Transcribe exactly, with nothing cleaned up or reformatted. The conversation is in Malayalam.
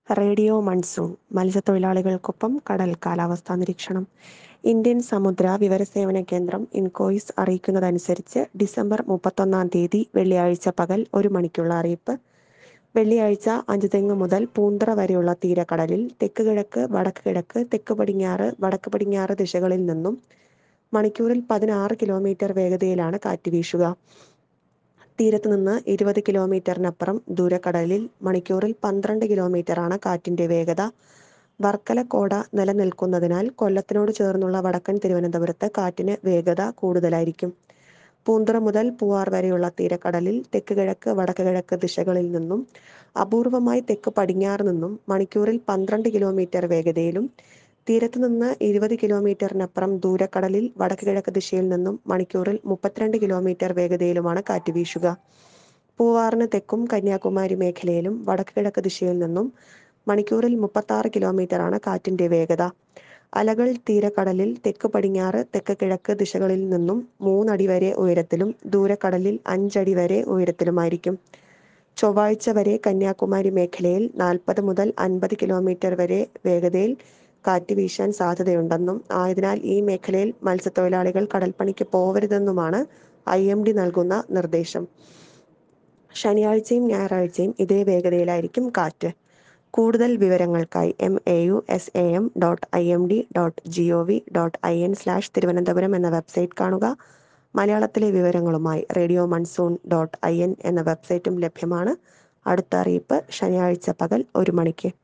റേഡിയോ മൺസൂൺ മത്സ്യത്തൊഴിലാളികൾക്കൊപ്പം കടൽ കാലാവസ്ഥാ നിരീക്ഷണം. ഇന്ത്യൻ സമുദ്ര വിവരസേവന കേന്ദ്രം ഇൻകോയിസ് അറിയിക്കുന്നതനുസരിച്ച് ഡിസംബർ മുപ്പത്തൊന്നാം തീയതി വെള്ളിയാഴ്ച പകൽ ഒരു മണിക്കുള്ള അറിയിപ്പ്. വെള്ളിയാഴ്ച അഞ്ചുതെങ്ങ് മുതൽ പൂന്തറ വരെയുള്ള തീരക്കടലിൽ തെക്ക് കിഴക്ക് വടക്ക് കിഴക്ക് തെക്ക് പടിഞ്ഞാറ് വടക്ക് പടിഞ്ഞാറ് ദിശകളിൽ നിന്നും മണിക്കൂറിൽ പതിനാറ് കിലോമീറ്റർ വേഗതയിലാണ് കാറ്റ് വീശുക. തീരത്ത് നിന്ന് ഇരുപത് കിലോമീറ്ററിനപ്പുറം ദൂരക്കടലിൽ മണിക്കൂറിൽ പന്ത്രണ്ട് കിലോമീറ്ററാണ് കാറ്റിന്റെ വേഗത. വർക്കല കോട നിലനിൽക്കുന്നതിനാൽ കൊല്ലത്തിനോട് ചേർന്നുള്ള വടക്കൻ തിരുവനന്തപുരത്ത് കാറ്റിന് വേഗത കൂടുതലായിരിക്കും. പൂന്തുറ മുതൽ പൂവാർ വരെയുള്ള തീരക്കടലിൽ തെക്ക് കിഴക്ക് വടക്ക് കിഴക്ക് ദിശകളിൽ നിന്നും അപൂർവമായി തെക്ക് പടിഞ്ഞാറ് നിന്നും മണിക്കൂറിൽ പന്ത്രണ്ട് കിലോമീറ്റർ വേഗതയിലും തീരത്ത് നിന്ന് ഇരുപത് കിലോമീറ്ററിനപ്പുറം ദൂരക്കടലിൽ വടക്ക് കിഴക്ക് ദിശയിൽ നിന്നും മണിക്കൂറിൽ മുപ്പത്തിരണ്ട് കിലോമീറ്റർ വേഗതയിലുമാണ് കാറ്റ് വീശുക. പൂവാറിന് തെക്കും കന്യാകുമാരി മേഖലയിലും വടക്ക് കിഴക്ക് ദിശയിൽ നിന്നും മണിക്കൂറിൽ മുപ്പത്താറ് കിലോമീറ്ററാണ് കാറ്റിന്റെ വേഗത. അലകൾ തീരക്കടലിൽ തെക്ക് പടിഞ്ഞാറ് തെക്ക് കിഴക്ക് ദിശകളിൽ നിന്നും മൂന്നടി വരെ ഉയരത്തിലും ദൂരക്കടലിൽ അഞ്ചടി വരെ ഉയരത്തിലുമായിരിക്കും. ചൊവ്വാഴ്ച വരെ കന്യാകുമാരി മേഖലയിൽ നാൽപ്പത് മുതൽ അൻപത് കിലോമീറ്റർ വരെ വേഗതയിൽ കാറ്റ് വീശാൻ സാധ്യതയുണ്ടെന്നും ആയതിനാൽ ഈ മേഖലയിൽ മത്സ്യത്തൊഴിലാളികൾ കടൽപ്പണിക്ക് പോവരുതെന്നുമാണ് ഐ എം ഡി നൽകുന്ന നിർദ്ദേശം. ശനിയാഴ്ചയും ഞായറാഴ്ചയും ഇതേ വേഗതയിലായിരിക്കും കാറ്റ്. കൂടുതൽ വിവരങ്ങൾക്കായി M A U S A M dot I M D dot G O V dot I N slash Thiruvananthapuram എന്ന വെബ്സൈറ്റ് കാണുക. മലയാളത്തിലെ വിവരങ്ങളുമായി radio monsoon dot I N എന്ന വെബ്സൈറ്റും ലഭ്യമാണ്. അടുത്ത അറിയിപ്പ് ശനിയാഴ്ച പകൽ ഒരു മണിക്ക്.